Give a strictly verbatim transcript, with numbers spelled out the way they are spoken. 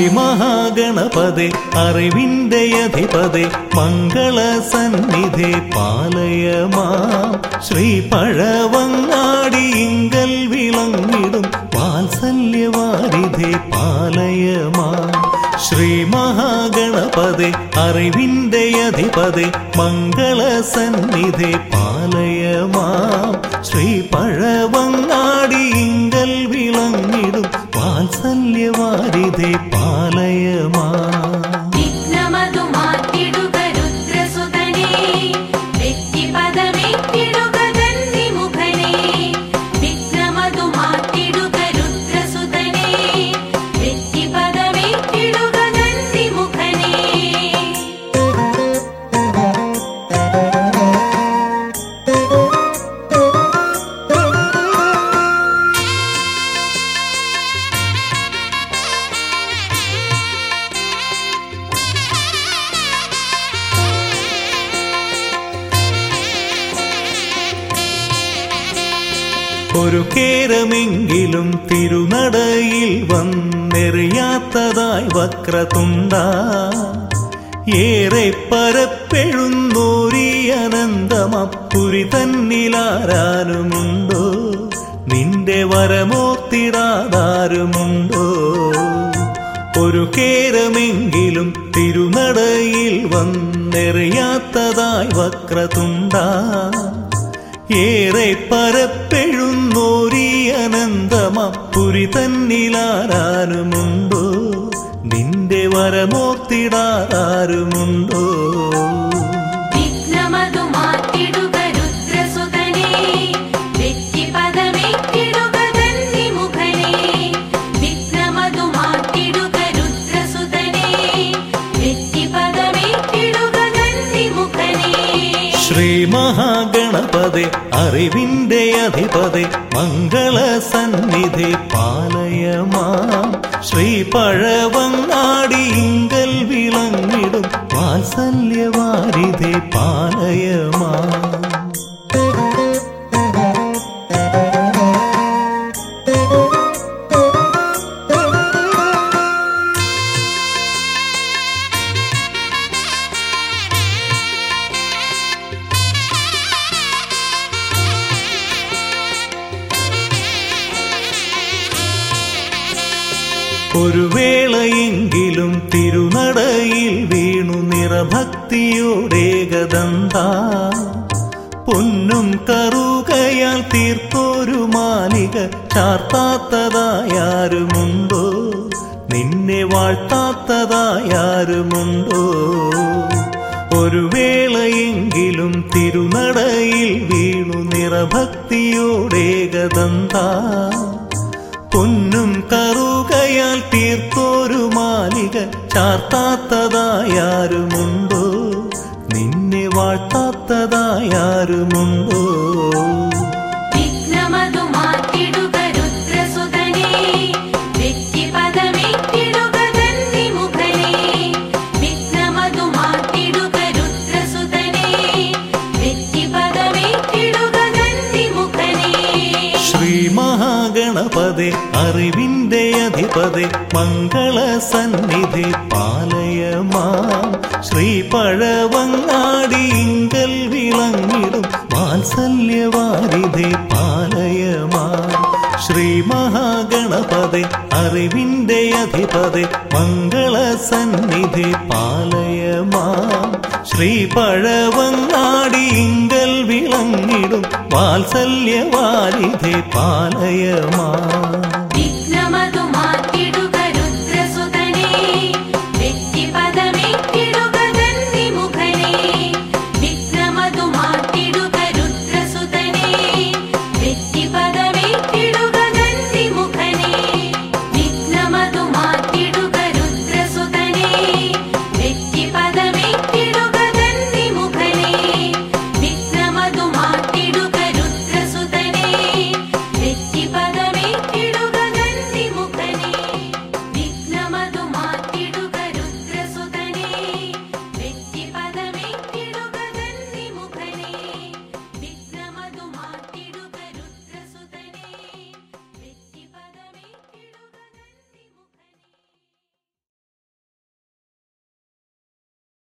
ശ്രീമഹാഗണപതേ അറിവിന്റെ അധിപതേ മംഗള സന്നിധേ പാലയമാം ശ്രീ പഴവങ്ങാടി ഇങ്കൽ വിളങ്ങിടും വാത്സല്യവാരിധേ പാലയമാം ശ്രീമഹാഗണപതേ അറിവിന്റെ അധിപതേ മംഗള സന്നിധേ പാലയമാം ശ്രീ പഴവങ്ങാടി ഇങ്കൽ വിളങ്ങിടും വാത്സല്യവാരിധേ പാലയമാം ഒരു കേരമെങ്കിലും തിരുനടയിൽ വന്നെറിയാത്തതായി വക്രതുണ്ട ഏറെ പരപ്പെഴുന്നോരി അനന്തമപ്പുരി തന്നിലാരാനുമുണ്ടോ നിന്റെ വരമോത്തിടാതാരുമുണ്ടോ ഒരു കേരമെങ്കിലും തിരുനടയിൽ വന്നെറിയാത്തതായി വക്രതുണ്ട ഏറെ പരപ്പെഴുന്നോരി അനന്തമപ്പുരി തന്നിലാരാനുമുണ്ടോ നിന്റെ വരമോത്തിടാതാരുമുണ്ടോ ശ്രീമഹാഗണപതേ അറിവിന്റെ അധിപതേ മംഗള സന്നിധി പാലയമാം ശ്രീ പഴവങ്ങാടി ഇങ്കൽ വിളങ്ങിടും വാത്സല്യവാരിധേ പാലയമാം ഒരു വേളയെങ്കിലും തിരുനടയിൽ വീണു നിറഭക്തിയോടേകദന്ത പൊന്നും കറുകയാൽ തീർത്തൊരു മാലിക ചാർത്താത്തതായാരുമുണ്ടോ നിന്നെ വാഴ്ത്താത്തതായാരുമുണ്ടോ ഒരു വേളയെങ്കിലും തിരുനടയിൽ വീണു നിറഭക്തിയോടേകദന്ത പൊന്നും കറുകയാൽ തീർത്തൊരു മാലിക ചാർത്താത്തതായാരുമുണ്ടോ നിന്നെ വാഴ്ത്താത്തതായാരുമുണ്ടോ ശ്രീമഹാഗണപതേ അറിവിന്റെ അധിപതേ മംഗള സന്നിധി പാലയമാം ശ്രീ പഴവങ്ങാടി ഇങ്കൽ വിളങ്ങിടും വാത്സല്യവാരിധേ പാലയമാം ശ്രീമഹാഗണപതേ അറിവിന്റെ അധിപതേ മംഗള സന്നിധി പാലയമാം ശ്രീ പഴവങ്ങാടി ഇങ്കൽ വിളങ്ങിടും വാത്സല്യവാരിധേ പാലയമാം